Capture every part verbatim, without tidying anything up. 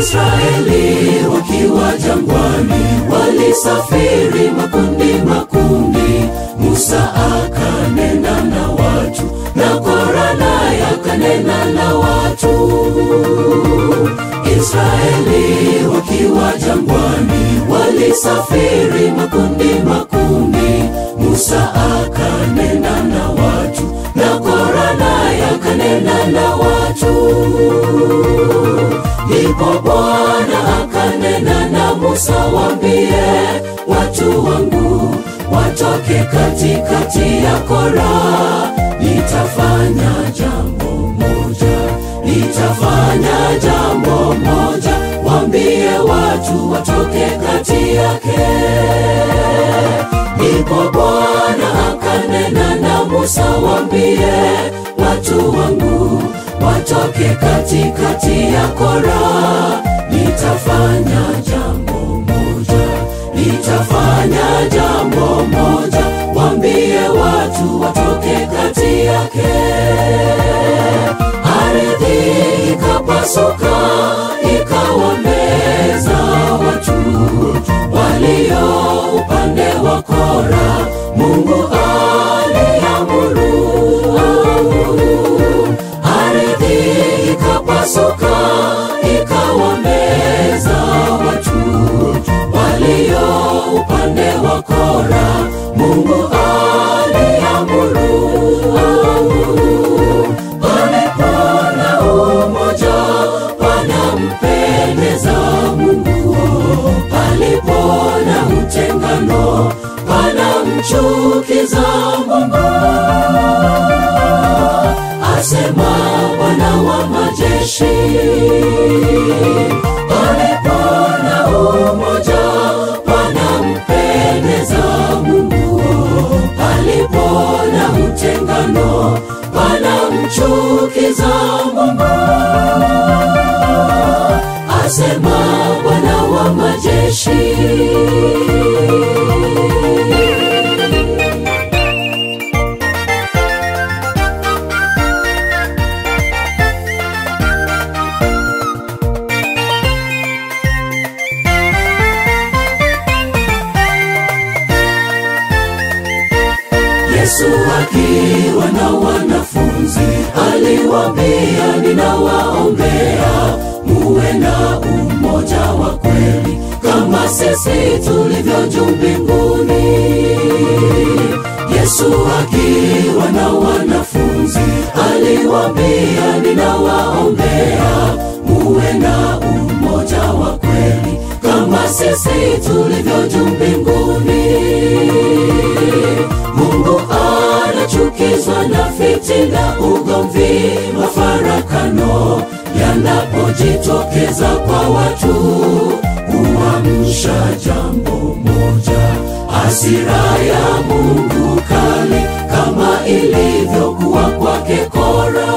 Israeli wakiwa jangwani, walisafiri makundi makundi. Musa akanena na watu, na Kora naye akanena na watu. Israeli wakiwa jangwani, walisafiri makundi makundi. Musa akanena na watu, na Kora naye akanena na watu. Ndipo Bwana akanena na Musa, waambie watu wangu watoke katikati ya Kora. Nitafanya jambo moja, nitafanya jambo moja, waambie watu watoke kati yake. Ndipo Bwana akanena na Musa, waambie watu wangu watoke katikati ya Kora. Nitafanya jambo moja, nitafanya jambo moja, waambie watu watoke kati yake. Ardhi ikapasuka ikawameza watu walio upande wa Kora. Mungu aliamuru, ardhi ikapasuka ikawameza watu walio upande wa Kora. Mungu aliamuru. Palipo na umoja panampendeza Mungu, palipo na utengano panamchukiza Mungu. Asema Bwana wa majeshi. Palipo na umoja panampendeza Mungu, palipo na utengano panamchukiza Mungu. Asema Bwana wa majeshi. Yesu akiwa na wanafunzi aliwaambia, ninawaombea muwe na umoja wa kweli kama sisi tulivyo juu mbinguni. Yesu akiwa na wanafunzi aliwaambia, ninawaombea muwe na umoja wa kweli kama sisi tulivyo juu mbinguni. Mungu anachukizwa na fitina, ugomvi, mafarakano yanapojitokeza kwa watu. Huamsha jambo moja, hasira ya Mungu kali, kama ilivyokuwa kwake Kora.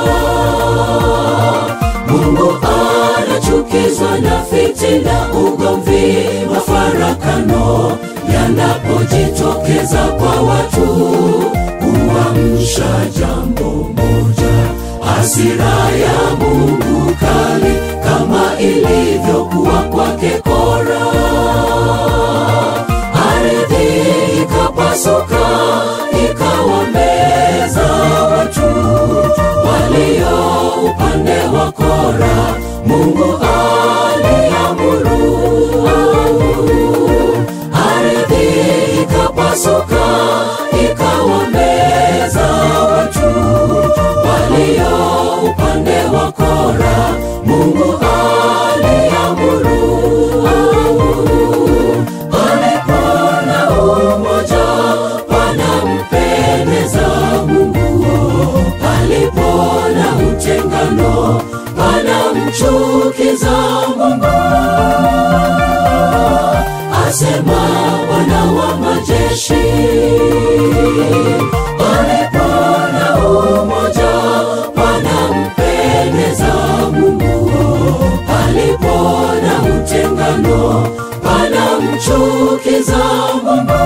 Mungu anachukizwa na fitina, ugomvi, mafarakano yanapojitokeza kwa watu. Huamsha jambo moja, hasira ya Mungu kali, kama ilivyokuwa kwake Kora. Ardhi ikapasuka ikawameza watu walio upande wa Kora. Mungu aliamuru, ardhi ikapasuka ikawameza watu walio upande wa Kora. Mungu aliamuru. Palipo na umoja panampendeza Mungu, palipo na utengano panamchukiza Mungu. Asema Bwana wa majeshi. Palipo na umoja panampendeza Mungu, palipo na utengano panamchukiza Mungu.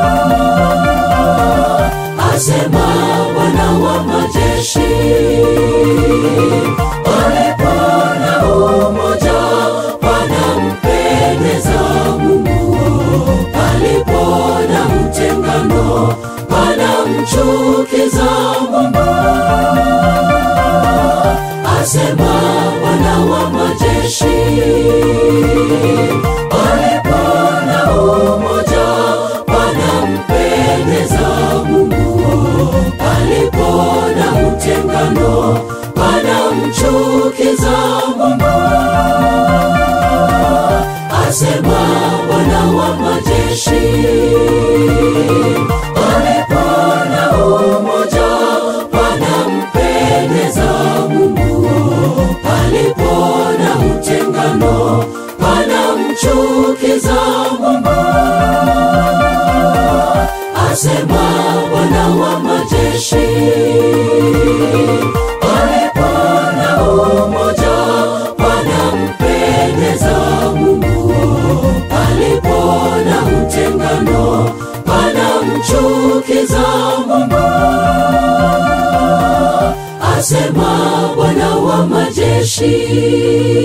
Asema Bwana wa majeshi. Palipo na umoja majeshi. Palipo na umoja panampendeza Mungu, palipo na utengano panamchukiza Mungu. Asema Bwana wa majeshi. Palipo na umoja panampendeza Mungu, palipo na utengano panamchukiza Mungu. Asema Bwana wa majeshi.